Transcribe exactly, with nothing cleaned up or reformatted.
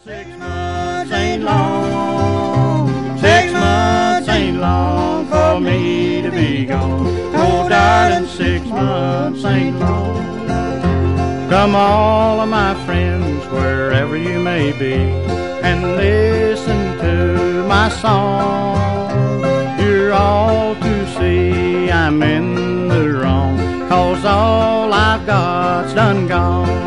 Six months ain't long, six months ain't long for me to be gone. Oh, darling, six months ain't long. Come all of my friends, wherever you may be, and listen to my song. You're all to see I'm in the wrong, 'cause all I've got's done gone.